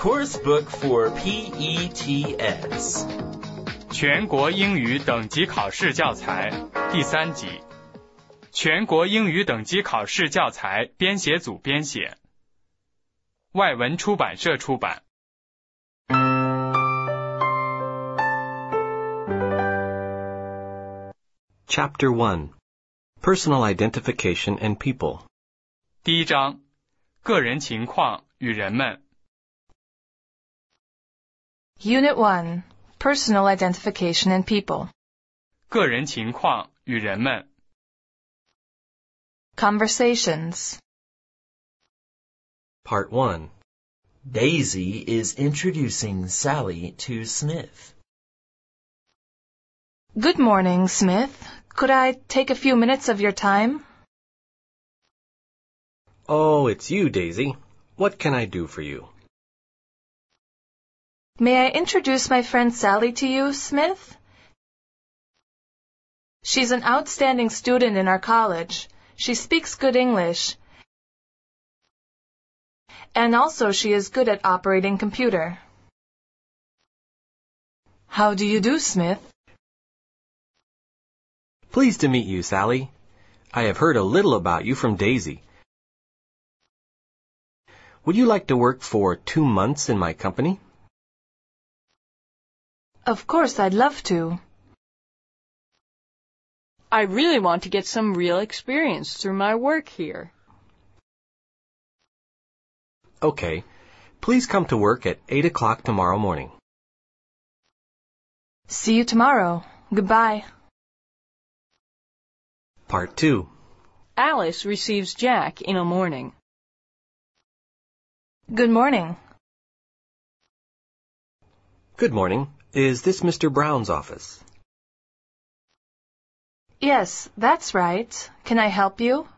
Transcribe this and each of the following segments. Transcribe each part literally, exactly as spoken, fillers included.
course book for P E T S. 全国英语等级考试教材第三集。全国英语等级考试教材编写组编写。外文出版社出版。 Chapter one. Personal Identification and People. 第一章，个人情况与人们。 Unit one. Personal Identification and People. 个人情况与人们。 Conversations. Part one. Daisy is introducing Sally to Smith. Good morning, Smith. Could I take a few minutes of your time? Oh, it's you, Daisy. What can I do for you? May I introduce my friend Sally to you, Smith? She's an outstanding student in our college. She speaks good English. And also she is good at operating computer. How do you do, Smith? Pleased to meet you, Sally. I have heard a little about you from Daisy. Would you like to work for two months in my company? Of course, I'd love to. I really want to get some real experience through my work here. Okay. Please come to work at eight o'clock tomorrow morning. See you tomorrow. Goodbye. Part two. Alice receives Jack in the morning. Good morning. Good morning. Is this Mister Brown's office? Yes, that's right. Can I help you?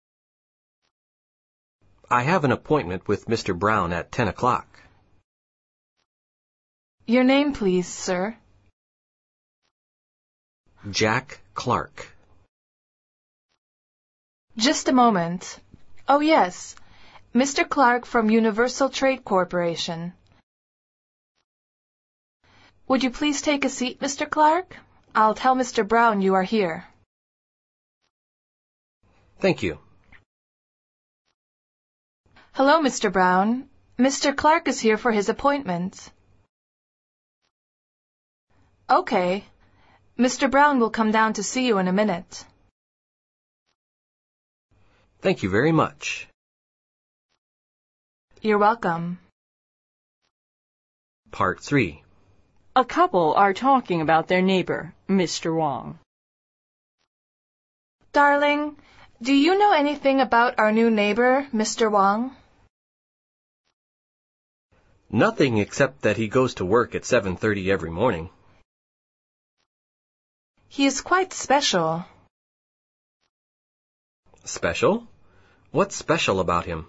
I have an appointment with Mister Brown at ten o'clock. Your name, please, sir. Jack Clark. Just a moment. Oh, yes. Mister Clark from Universal Trade Corporation. Would you please take a seat, Mister Clark? I'll tell Mister Brown you are here. Thank you. Hello, Mister Brown. Mister Clark is here for his appointment. Okay. Mister Brown will come down to see you in a minute. Thank you very much. You're welcome. Part three. A couple are talking about their neighbor, Mister Wong. Darling, do you know anything about our new neighbor, Mister Wong? Nothing except that he goes to work at seven thirty every morning. He is quite special. Special? What's special about him?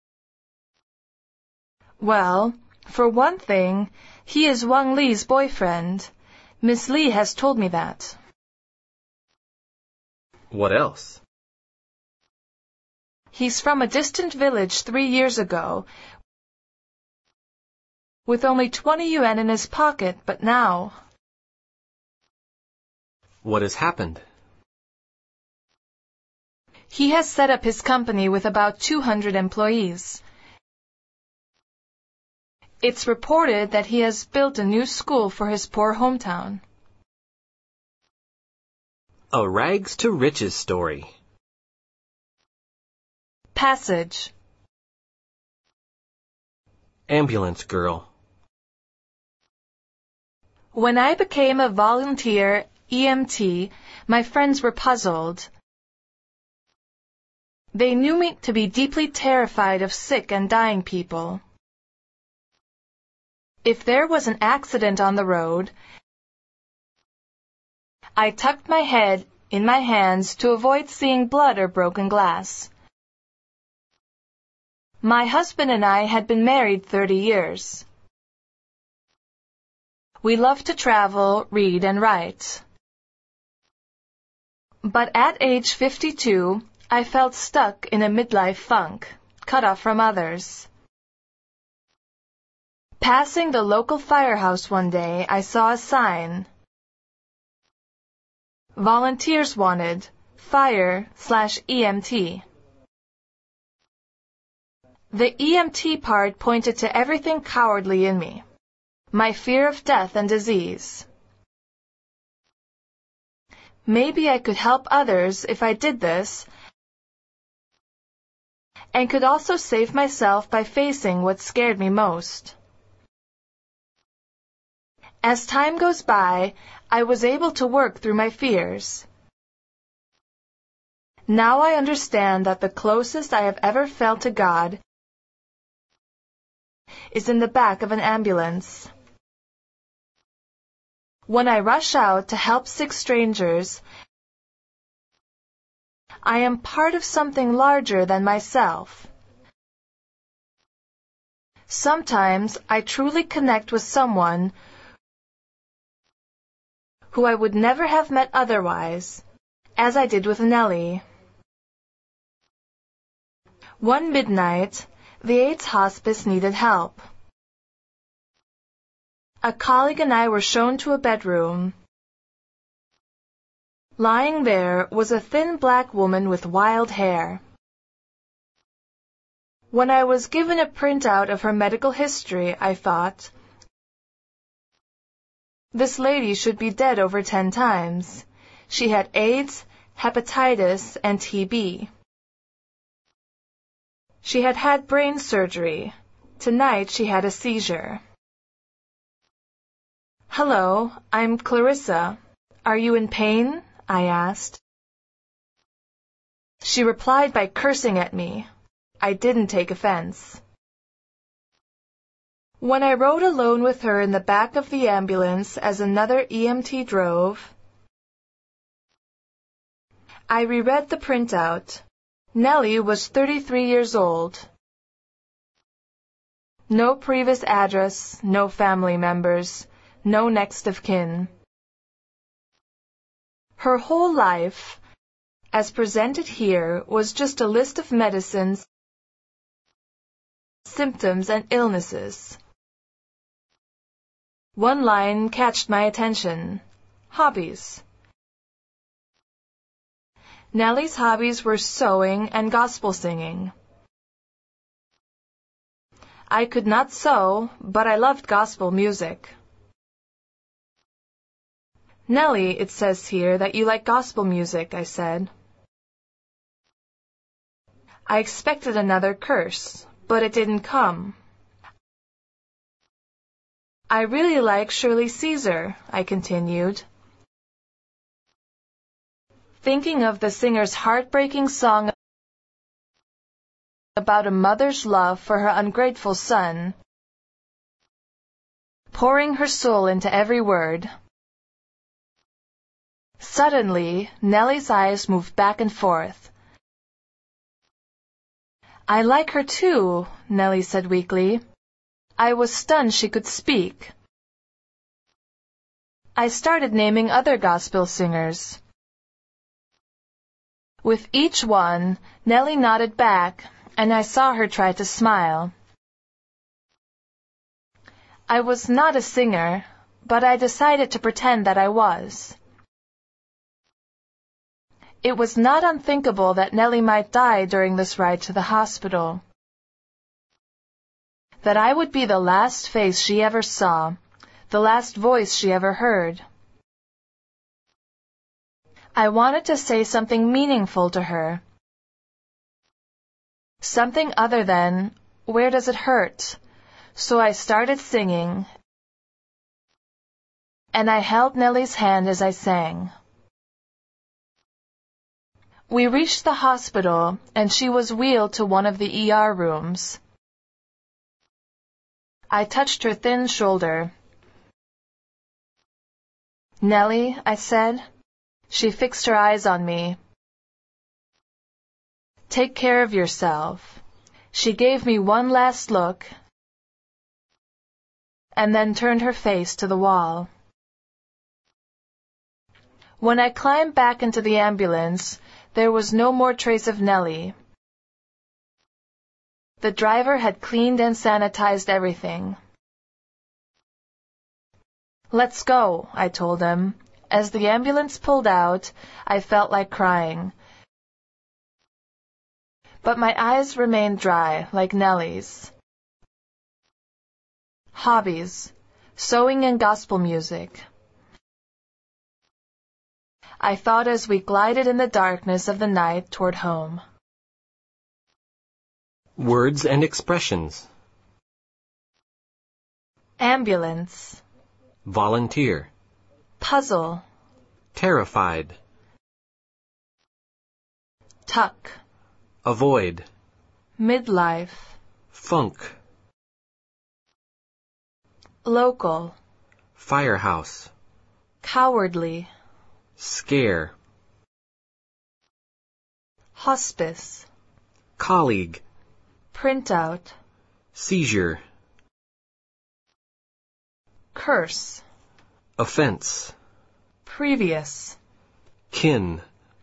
Well, for one thing, he is Wang Li's boyfriend. Miss Li has told me that. What else? He's from a distant village three years ago, with only twenty yuan in his pocket, but now... What has happened? He has set up his company with about two hundred employees. It's reported that he has built a new school for his poor hometown. A rags to riches story. Passage. Ambulance girl. When I became a volunteer E M T, my friends were puzzled. They knew me to be deeply terrified of sick and dying people. If there was an accident on the road, I tucked my head in my hands to avoid seeing blood or broken glass. My husband and I had been married thirty years. We loved to travel, read, and write. But at age fifty-two, I felt stuck in a midlife funk, cut off from others. Passing the local firehouse one day, I saw a sign. Volunteers wanted. Fire slash E M T. The E M T part pointed to everything cowardly in me. My fear of death and disease. Maybe I could help others if I did this, and could also save myself by facing what scared me most. As time goes by, I was able to work through my fears. Now I understand that the closest I have ever felt to God is in the back of an ambulance. When I rush out to help sick strangers, I am part of something larger than myself. Sometimes I truly connect with someone who I would never have met otherwise, as I did with Nellie. One midnight, the AIDS hospice needed help. A colleague and I were shown to a bedroom. Lying there was a thin black woman with wild hair. When I was given a printout of her medical history, I thought, this lady should be dead over ten times. She had AIDS, hepatitis, and T B. She had had brain surgery. Tonight she had a seizure. Hello, I'm Clarissa. Are you in pain? I asked. She replied by cursing at me. I didn't take offense. When I rode alone with her in the back of the ambulance as another E M T drove, I reread the printout. Nellie was thirty-three years old. No previous address, no family members, no next of kin. Her whole life, as presented here, was just a list of medicines, symptoms, and illnesses. One line catched my attention. Hobbies. Nellie's hobbies were sewing and gospel singing. I could not sew, but I loved gospel music. Nellie, it says here that you like gospel music, I said. I expected another curse, but it didn't come. I really like Shirley Caesar, I continued, thinking of the singer's heartbreaking song about a mother's love for her ungrateful son, pouring her soul into every word. Suddenly, Nellie's eyes moved back and forth. I like her too, Nellie said weakly. I was stunned she could speak. I started naming other gospel singers. With each one, Nellie nodded back, and I saw her try to smile. I was not a singer, but I decided to pretend that I was. It was not unthinkable that Nellie might die during this ride to the hospital. That I would be the last face she ever saw, the last voice she ever heard. I wanted to say something meaningful to her. Something other than, where does it hurt? So I started singing, and I held Nellie's hand as I sang. We reached the hospital, and she was wheeled to one of the E R rooms. I touched her thin shoulder. Nellie, I said. She fixed her eyes on me. Take care of yourself. She gave me one last look, and then turned her face to the wall. When I climbed back into the ambulance, there was no more trace of Nellie. The driver had cleaned and sanitized everything. Let's go, I told him. As the ambulance pulled out, I felt like crying. But my eyes remained dry, like Nellie's. Hobbies: sewing and gospel music. I thought as we glided in the darkness of the night toward home. Words and expressions. Ambulance. Volunteer. Puzzle. Terrified. Tuck. Avoid. Midlife. Funk. Local. Firehouse. Cowardly. Scare. Hospice. Colleague. Printout. Seizure. Curse. Offense. Previous. Kin.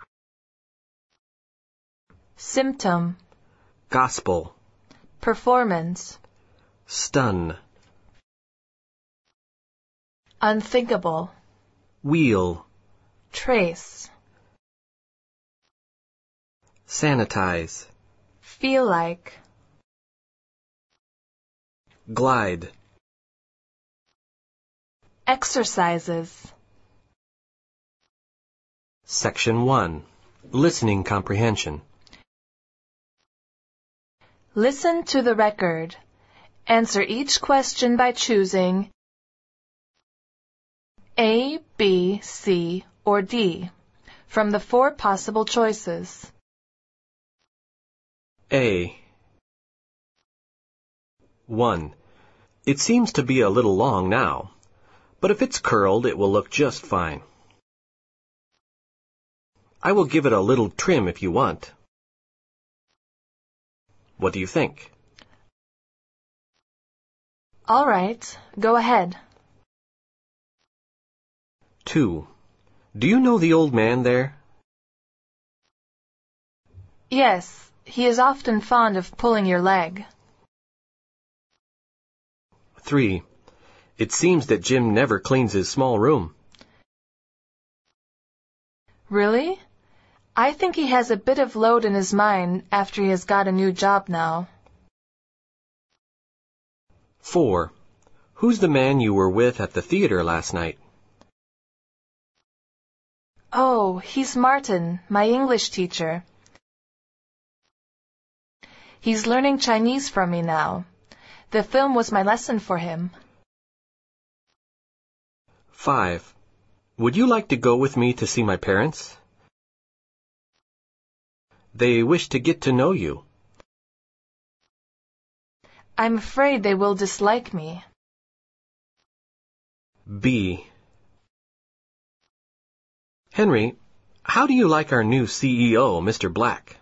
Symptom. Gospel. Performance. Stun. Unthinkable. Wheel. Trace. Sanitize. Feel like. Glide. Exercises. Section one. Listening comprehension. Listen to the record. Answer each question by choosing A, B, C, or D from the four possible choices. A. one. It seems to be a little long now, but if it's curled, it will look just fine. I will give it a little trim if you want. What do you think? All right, go ahead. two. Do you know the old man there? Yes, he is often fond of pulling your leg. three. It seems that Jim never cleans his small room. Really? I think he has a bit of load in his mind after he has got a new job now. four. Who's the man you were with at the theater last night? Oh, he's Martin, my English teacher. He's learning Chinese from me now. The film was my lesson for him. five. Would you like to go with me to see my parents? They wish to get to know you. I'm afraid they will dislike me. B. Henry, how do you like our new C E O, Mister Black?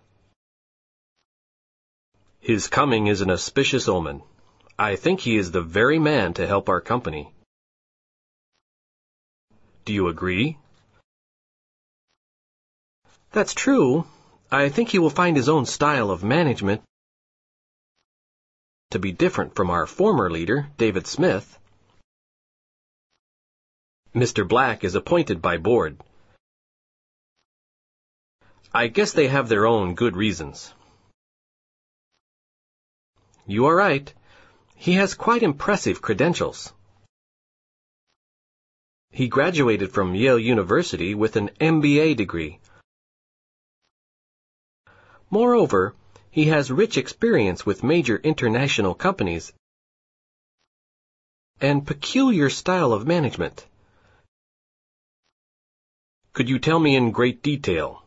His coming is an auspicious omen. I think he is the very man to help our company. Do you agree? That's true. I think he will find his own style of management to be different from our former leader, David Smith. Mister Black is appointed by board. I guess they have their own good reasons. You are right. He has quite impressive credentials. He graduated from Yale University with an M B A degree. Moreover, he has rich experience with major international companies and peculiar style of management. Could you tell me in great detail?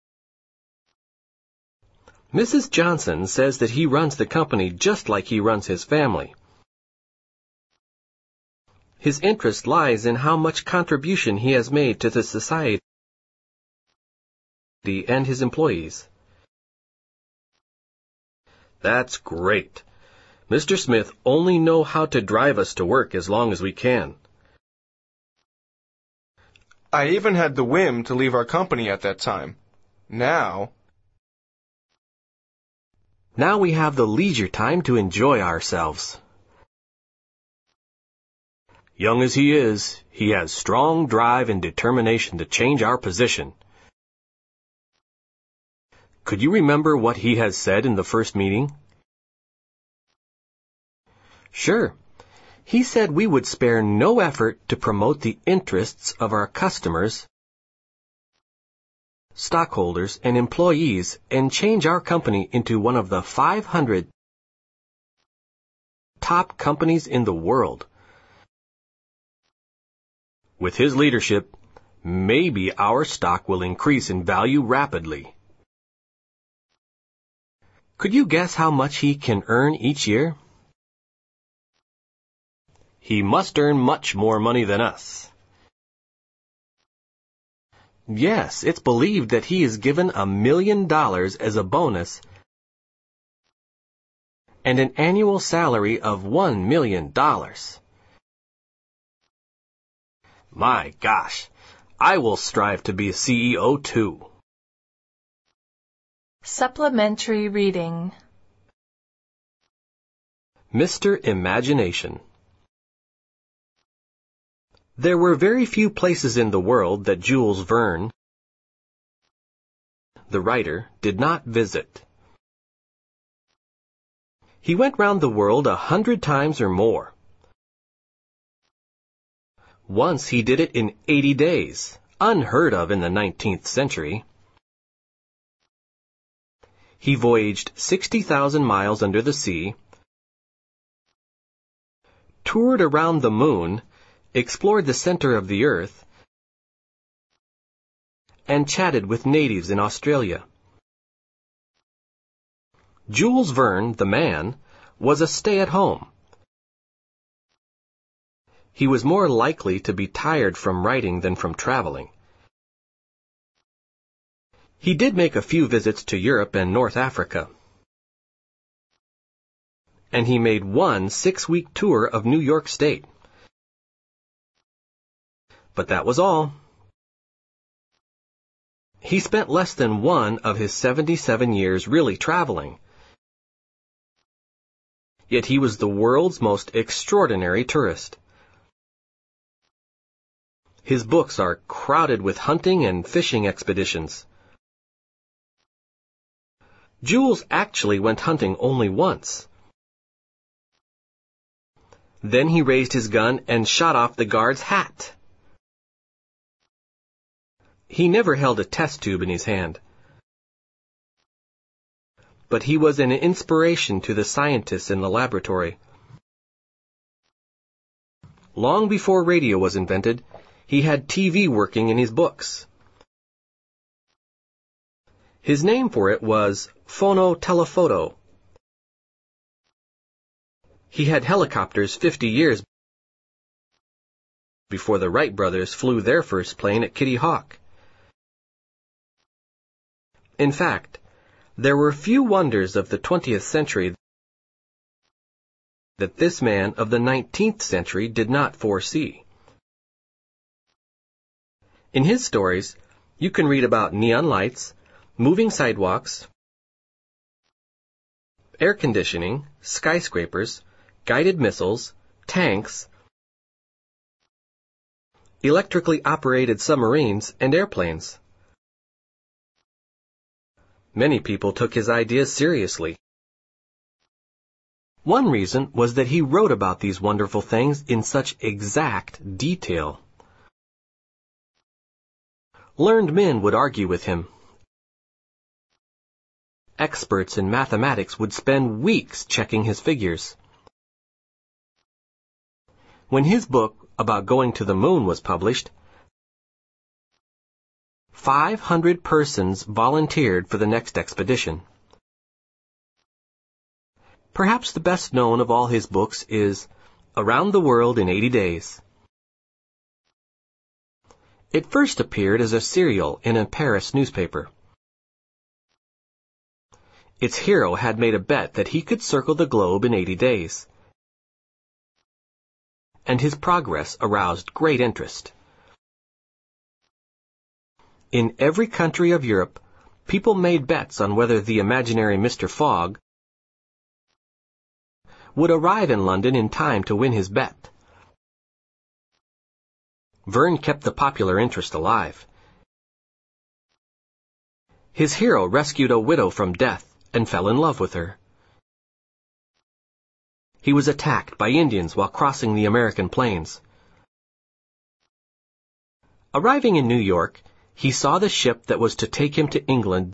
Missus Johnson says that he runs the company just like he runs his family. His interest lies in how much contribution he has made to the society and his employees. That's great. Mister Smith only know how to drive us to work as long as we can. I even had the whim to leave our company at that time. Now... Now we have the leisure time to enjoy ourselves. Young as he is, he has strong drive and determination to change our position. Could you remember what he has said in the first meeting? Sure. He said we would spare no effort to promote the interests of our customers, stockholders, and employees and change our company into one of the five hundred top companies in the world. With his leadership, maybe our stock will increase in value rapidly. Could you guess how much he can earn each year? He must earn much more money than us. Yes, it's believed that he is given a million dollars as a bonus and an annual salary of one million dollars. My gosh, I will strive to be a C E O too. Supplementary reading. Mister Imagination. There were very few places in the world that Jules Verne, the writer, did not visit. He went round the world a hundred times or more. Once he did it in eighty days, unheard of in the nineteenth century. He voyaged sixty thousand miles under the sea, toured around the moon, explored the center of the earth, and chatted with natives in Australia. Jules Verne, the man, was a stay-at-home. He was more likely to be tired from writing than from traveling. He did make a few visits to Europe and North Africa. And he made one six-week tour of New York State. But that was all. He spent less than one of his seventy-seven years really traveling. Yet he was the world's most extraordinary tourist. His books are crowded with hunting and fishing expeditions. Jules actually went hunting only once. Then he raised his gun and shot off the guard's hat. He never held a test tube in his hand. But he was an inspiration to the scientists in the laboratory. Long before radio was invented, he had T V working in his books. His name for it was Phono-Telephoto. He had helicopters fifty years before the Wright brothers flew their first plane at Kitty Hawk. In fact, there were few wonders of the twentieth century that this man of the nineteenth century did not foresee. In his stories, you can read about neon lights, moving sidewalks, air conditioning, skyscrapers, guided missiles, tanks, electrically operated submarines, and airplanes. Many people took his ideas seriously. One reason was that he wrote about these wonderful things in such exact detail. Learned men would argue with him. Experts in mathematics would spend weeks checking his figures. When his book about going to the moon was published, five hundred persons volunteered for the next expedition. Perhaps the best known of all his books is Around the World in eighty days. It first appeared as a serial in a Paris newspaper. Its hero had made a bet that he could circle the globe in eighty days. And his progress aroused great interest. In every country of Europe, people made bets on whether the imaginary Mister Fogg would arrive in London in time to win his bet. Verne kept the popular interest alive. His hero rescued a widow from death and fell in love with her. He was attacked by Indians while crossing the American plains. Arriving in New York, he saw the ship that was to take him to England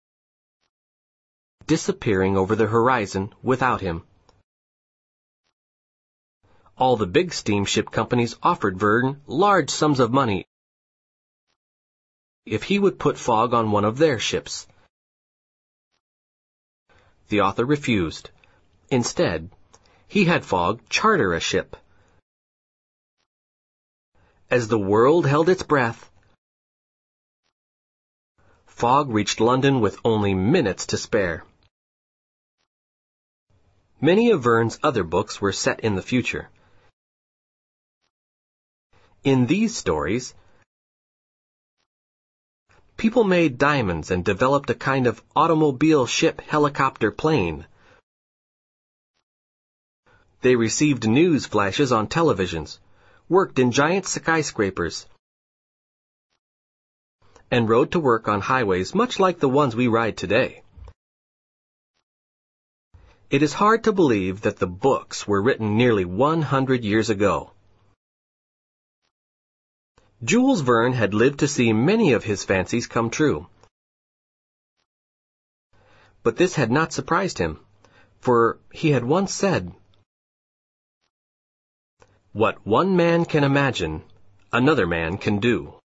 disappearing over the horizon without him. All the big steamship companies offered Verne large sums of money if he would put Fogg on one of their ships. The author refused. Instead, he had Fogg charter a ship. As the world held its breath, Fogg reached London with only minutes to spare. Many of Verne's other books were set in the future. In these stories, people made diamonds and developed a kind of automobile ship helicopter plane. They received news flashes on televisions, worked in giant skyscrapers, and rode to work on highways much like the ones we ride today. It is hard to believe that the books were written nearly one hundred years ago. Jules Verne had lived to see many of his fancies come true. But this had not surprised him, for he had once said, "What one man can imagine, another man can do."